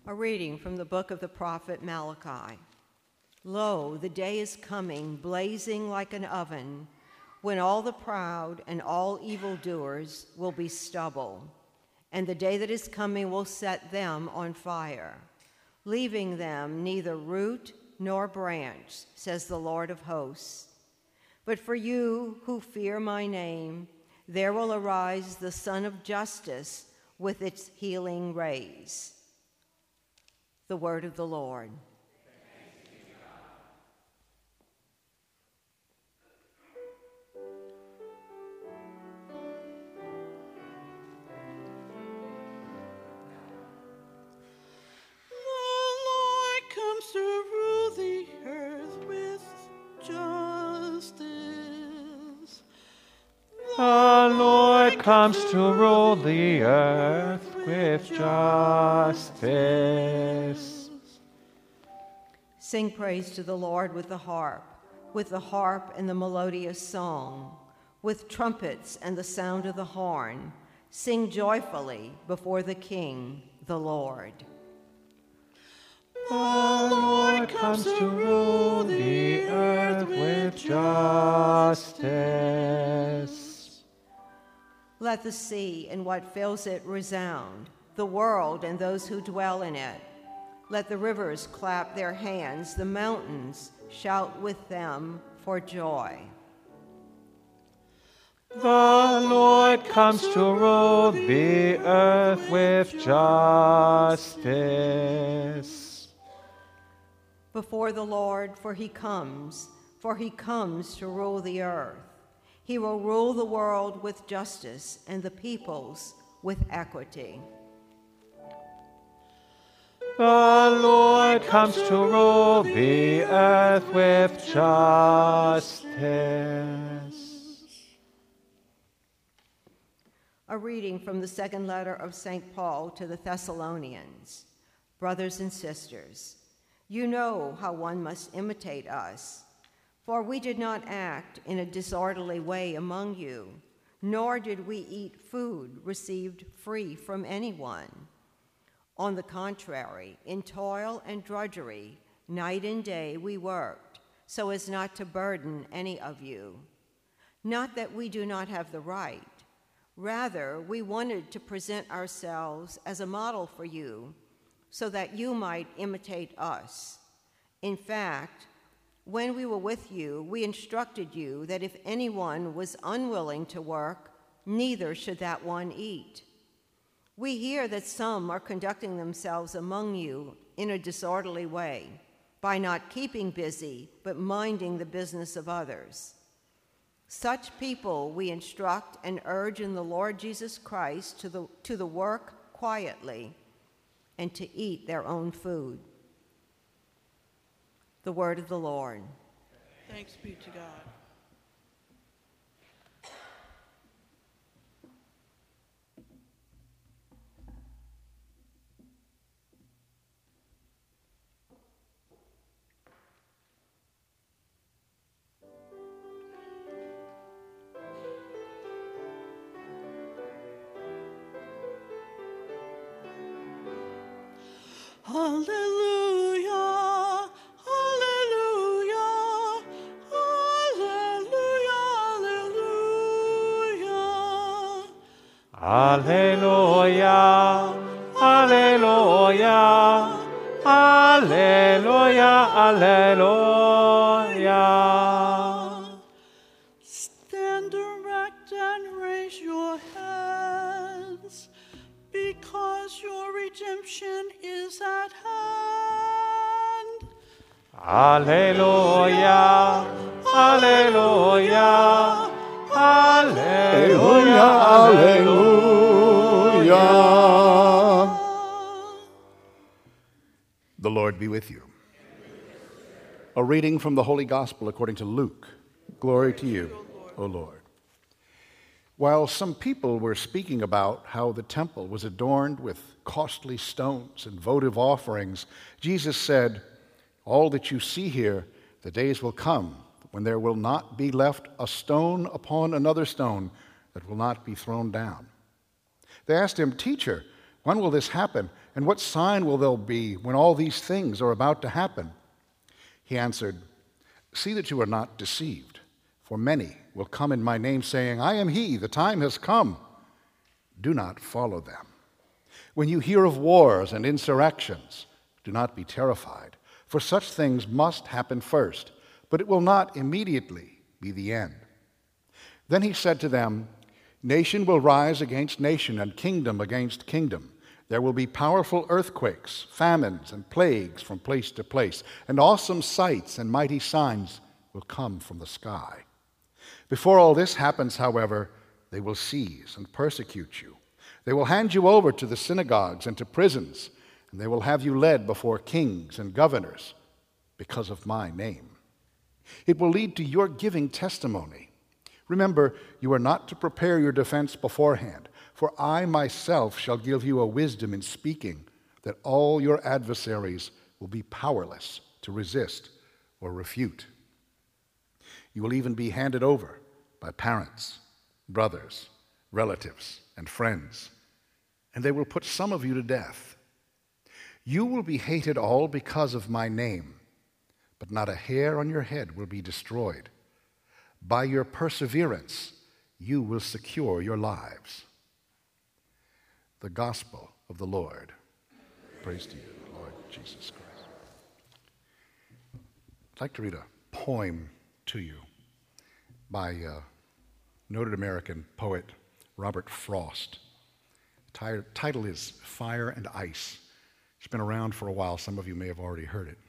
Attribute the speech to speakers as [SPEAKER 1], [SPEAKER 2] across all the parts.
[SPEAKER 1] A reading from the book of the prophet Malachi. Lo, the day is coming, blazing like an oven, when all the proud and all evildoers will be stubble, and the day that is coming will set them on fire, leaving them neither root nor branch, says the Lord of hosts. But for you who fear my name, there will arise the Sun of Justice with its healing rays. The word of the Lord.
[SPEAKER 2] Thanks be to God.
[SPEAKER 3] The Lord comes to rule the earth with justice.
[SPEAKER 2] The Lord comes to rule the earth with justice.
[SPEAKER 1] Sing praise to the Lord with the harp and the melodious song, with trumpets and the sound of the horn. Sing joyfully before the King, the Lord.
[SPEAKER 2] The Lord comes to rule the earth with justice.
[SPEAKER 1] Let the sea and what fills it resound, the world and those who dwell in it. Let the rivers clap their hands, the mountains shout with them for joy.
[SPEAKER 2] The Lord comes to rule the earth with justice.
[SPEAKER 1] Before the Lord, for he comes to rule the earth. He will rule the world with justice and the peoples with equity.
[SPEAKER 2] The Lord comes to rule the earth with justice.
[SPEAKER 1] A reading from the second letter of St. Paul to the Thessalonians. Brothers and sisters, you know how one must imitate us. For we did not act in a disorderly way among you, nor did we eat food received free from anyone. On the contrary, in toil and drudgery, night and day we worked, so as not to burden any of you. Not that we do not have the right. Rather, we wanted to present ourselves as a model for you, so that you might imitate us. In fact, when we were with you, we instructed you that if anyone was unwilling to work, neither should that one eat. We hear that some are conducting themselves among you in a disorderly way, by not keeping busy, but minding the business of others. Such people we instruct and urge in the Lord Jesus Christ to the work quietly and to eat their own food. The word of the Lord.
[SPEAKER 3] Thanks be to God. Hallelujah, hallelujah, hallelujah, hallelujah.
[SPEAKER 2] Alleluia, alleluia, alleluia, alleluia.
[SPEAKER 3] Stand erect and raise your hands, because your redemption is at hand.
[SPEAKER 2] Alleluia, alleluia, alleluia, alleluia.
[SPEAKER 4] The Lord be with you. A reading from the Holy Gospel according to Luke. Glory to you, O Lord. While some people were speaking about how the temple was adorned with costly stones and votive offerings, Jesus said, "All that you see here, the days will come when there will not be left a stone upon another stone that will not be thrown down." They asked him, "Teacher, When will this happen? And what sign will there be when all these things are about to happen?" He answered, "See that you are not deceived, for many will come in my name, saying, 'I am he, the time has come.' Do not follow them. When you hear of wars and insurrections, do not be terrified, for such things must happen first, but it will not immediately be the end." Then he said to them, "Nation will rise against nation, and kingdom against kingdom. There will be powerful earthquakes, famines, and plagues from place to place, and awesome sights and mighty signs will come from the sky. Before all this happens, however, they will seize and persecute you. They will hand you over to the synagogues and to prisons, and they will have you led before kings and governors because of my name. It will lead to your giving testimony. Remember, you are not to prepare your defense beforehand, for I myself shall give you a wisdom in speaking that all your adversaries will be powerless to resist or refute. You will even be handed over by parents, brothers, relatives, and friends, and they will put some of you to death. You will be hated all because of my name, but not a hair on your head will be destroyed. By your perseverance, you will secure your lives." The Gospel of the Lord. Praise to you, Lord Jesus Christ. I'd like to read a poem to you by noted American poet Robert Frost. The title is Fire and Ice. It's been around for a while. Some of you may have already heard it.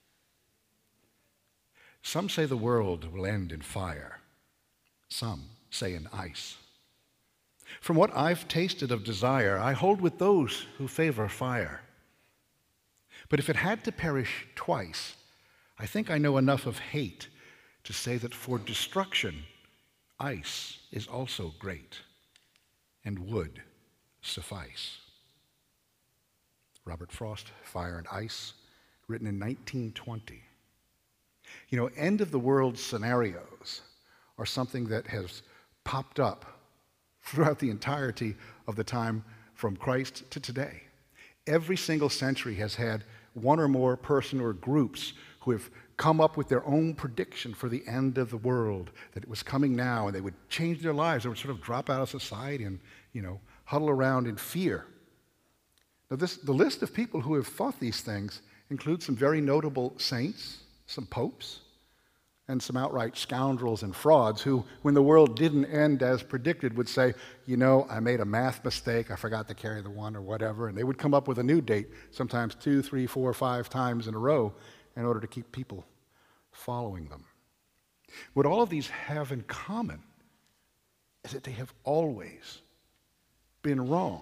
[SPEAKER 4] Some say the world will end in fire. Some say in ice. From what I've tasted of desire, I hold with those who favor fire. But if it had to perish twice, I think I know enough of hate to say that for destruction, ice is also great and would suffice. Robert Frost, Fire and Ice, written in 1920. You know, end of the world scenarios are something that has popped up throughout the entirety of the time from Christ to today. Every single century has had one or more person or groups who have come up with their own prediction for the end of the world, that it was coming now, and they would change their lives. They would sort of drop out of society and, huddle around in fear. Now, the list of people who have thought these things includes some very notable saints, some popes, and some outright scoundrels and frauds who, when the world didn't end as predicted, would say, I made a math mistake, I forgot to carry the one or whatever, and they would come up with a new date, sometimes 2, 3, 4, 5 times in a row, in order to keep people following them. What all of these have in common is that they have always been wrong.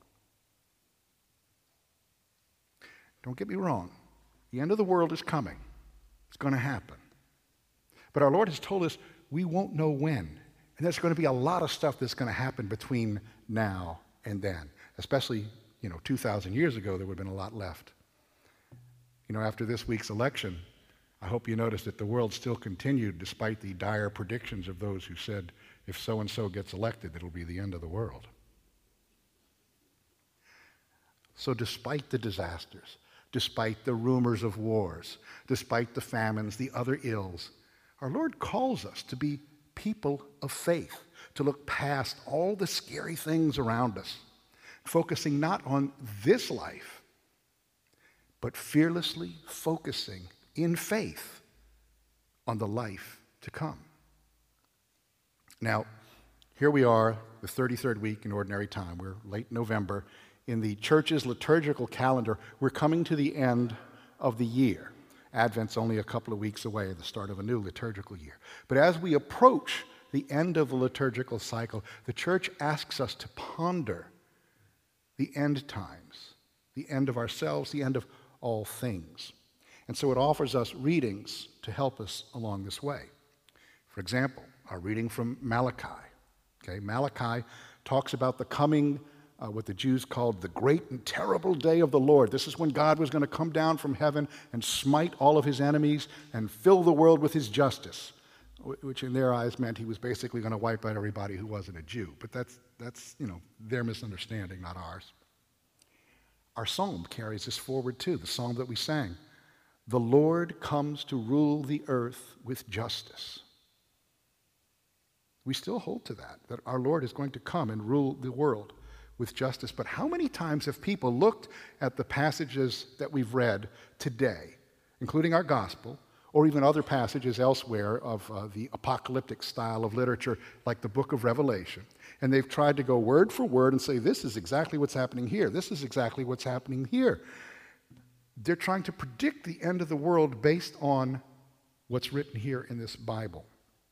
[SPEAKER 4] Don't get me wrong. The end of the world is coming. It's going to happen. But our Lord has told us we won't know when. And there's going to be a lot of stuff that's going to happen between now and then. Especially, 2,000 years ago, there would have been a lot left. After this week's election, I hope you noticed that the world still continued despite the dire predictions of those who said, if so-and-so gets elected, it'll be the end of the world. So despite the disasters, despite the rumors of wars, despite the famines, the other ills, our Lord calls us to be people of faith, to look past all the scary things around us, focusing not on this life, but fearlessly focusing in faith on the life to come. Now, here we are, the 33rd week in Ordinary Time. We're late November. In the church's liturgical calendar, we're coming to the end of the year. Advent's only a couple of weeks away, the start of a new liturgical year. But as we approach the end of the liturgical cycle, the church asks us to ponder the end times, the end of ourselves, the end of all things. And so it offers us readings to help us along this way. For example, our reading from Malachi. Malachi talks about the coming, what the Jews called the great and terrible day of the Lord. This is when God was going to come down from heaven and smite all of his enemies and fill the world with his justice, which in their eyes meant he was basically going to wipe out everybody who wasn't a Jew. But that's their misunderstanding, not ours. Our psalm carries this forward too, the psalm that we sang. The Lord comes to rule the earth with justice. We still hold to that our Lord is going to come and rule the world with justice. But how many times have people looked at the passages that we've read today, including our gospel, or even other passages elsewhere of the apocalyptic style of literature, like the book of Revelation, and they've tried to go word for word and say, this is exactly what's happening here, this is exactly what's happening here. They're trying to predict the end of the world based on what's written here in this Bible.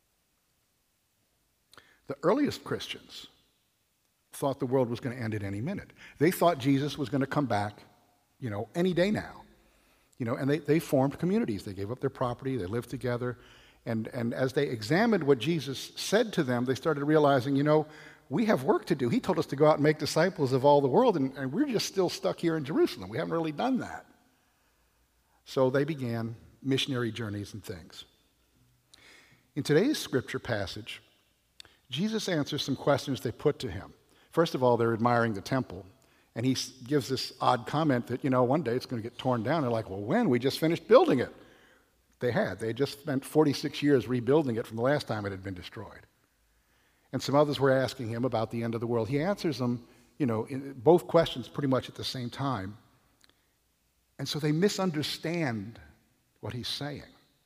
[SPEAKER 4] The earliest Christians thought the world was going to end at any minute. They thought Jesus was going to come back, any day now. And they formed communities. They gave up their property, they lived together. And as they examined what Jesus said to them, they started realizing, we have work to do. He told us to go out and make disciples of all the world, and we're just still stuck here in Jerusalem. We haven't really done that. So they began missionary journeys and things. In today's scripture passage, Jesus answers some questions they put to him. First of all, they're admiring the temple. And he gives this odd comment that, one day it's going to get torn down. They're like, well, when? We just finished building it. They had. They just spent 46 years rebuilding it from the last time it had been destroyed. And some others were asking him about the end of the world. He answers them, in both questions pretty much at the same time. And so they misunderstand what he's saying.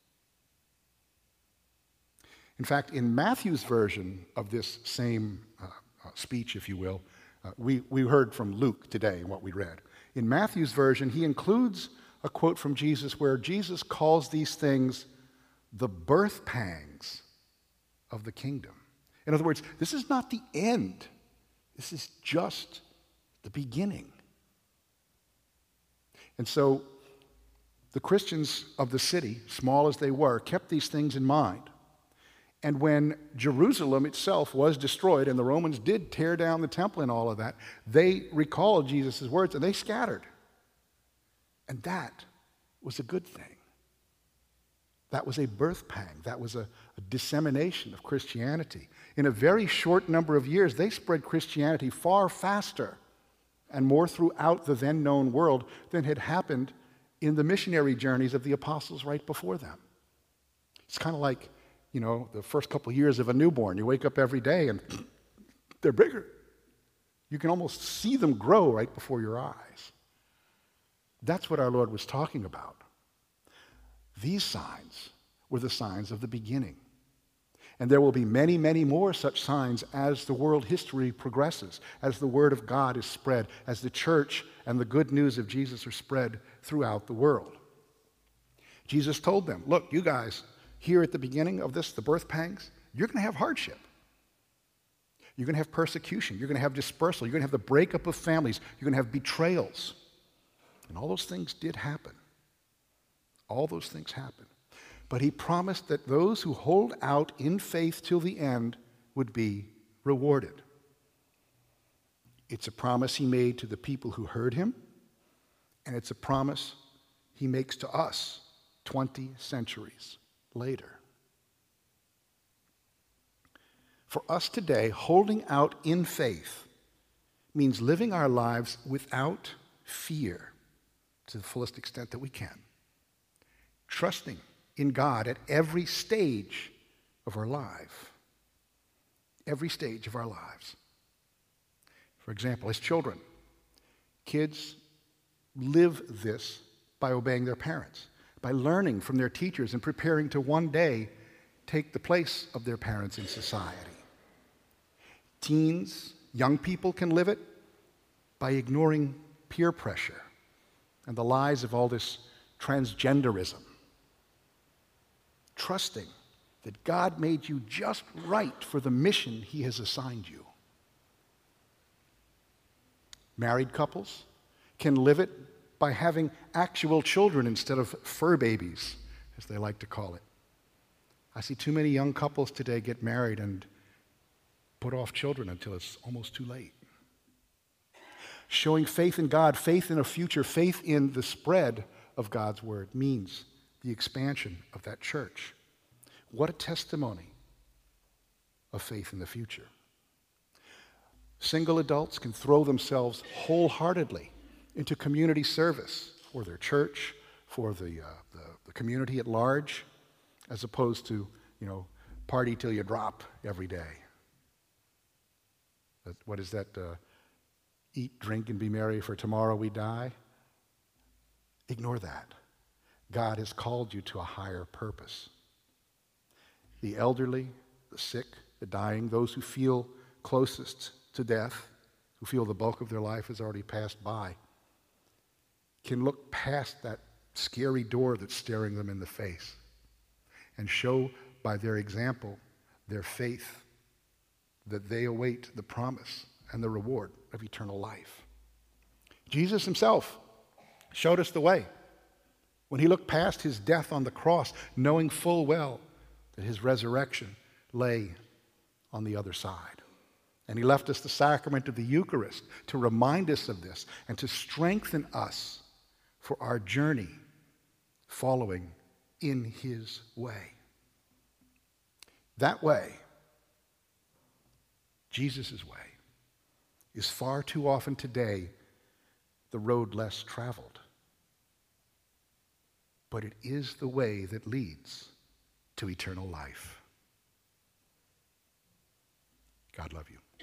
[SPEAKER 4] In fact, in Matthew's version of this same speech, if you will, we heard from Luke today in what we read. In Matthew's version, he includes a quote from Jesus where Jesus calls these things the birth pangs of the kingdom. In other words, this is not the end. This is just the beginning. And so the Christians of the city, small as they were, kept these things in mind. And when Jerusalem itself was destroyed, and the Romans did tear down the temple and all of that, they recalled Jesus' words and they scattered. And that was a good thing. That was a birth pang. That was a dissemination of Christianity. In a very short number of years, they spread Christianity far faster and more throughout the then known world than had happened in the missionary journeys of the apostles right before them. It's kind of like, the first couple of years of a newborn. You wake up every day and they're bigger. You can almost see them grow right before your eyes. That's what our Lord was talking about. These signs were the signs of the beginning. And there will be many, many more such signs as the world history progresses, as the word of God is spread, as the church and the good news of Jesus are spread throughout the world. Jesus told them, look, you guys, here at the beginning of this, the birth pangs, you're going to have hardship. You're going to have persecution. You're going to have dispersal. You're going to have the breakup of families. You're going to have betrayals. And all those things did happen. All those things happened. But he promised that those who hold out in faith till the end would be rewarded. It's a promise he made to the people who heard him, and it's a promise he makes to us 20 centuries later. For us today, holding out in faith means living our lives without fear to the fullest extent that we can. Trusting in God at every stage of our life. Every stage of our lives. For example, as children, kids live this by obeying their parents, by learning from their teachers and preparing to one day take the place of their parents in society. Teens, young people can live it by ignoring peer pressure and the lies of all this transgenderism. Trusting that God made you just right for the mission he has assigned you. Married couples can live it by having actual children instead of fur babies, as they like to call it. I see too many young couples today get married and put off children until it's almost too late. Showing faith in God, faith in a future, faith in the spread of God's word means the expansion of that church. What a testimony of faith in the future. Single adults can throw themselves wholeheartedly into community service for their church, for the community at large, as opposed to, party till you drop every day. What is that? Eat, drink, and be merry, for tomorrow we die. Ignore that. God has called you to a higher purpose. The elderly, the sick, the dying, those who feel closest to death, who feel the bulk of their life has already passed by, can look past that scary door that's staring them in the face and show by their example, their faith, that they await the promise and the reward of eternal life. Jesus himself showed us the way when he looked past his death on the cross, knowing full well that his resurrection lay on the other side. And he left us the sacrament of the Eucharist to remind us of this and to strengthen us for our journey following in his way. That way, Jesus' way, is far too often today the road less traveled. But it is the way that leads to eternal life. God love you.